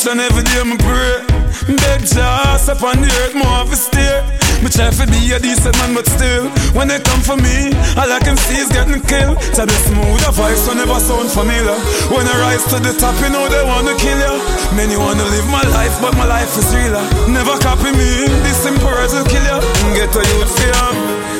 and every day me pray. Beg just up on the earth, more of a stare. Me try to be a decent man, but still, when they come for me, all I can see is getting killed. To the smooth voice, so never sound familiar. When I rise to the top, you know they wanna kill you. Many wanna live my life, but my life is realer. Never copy me, this simple words will kill you. Get a youth fear.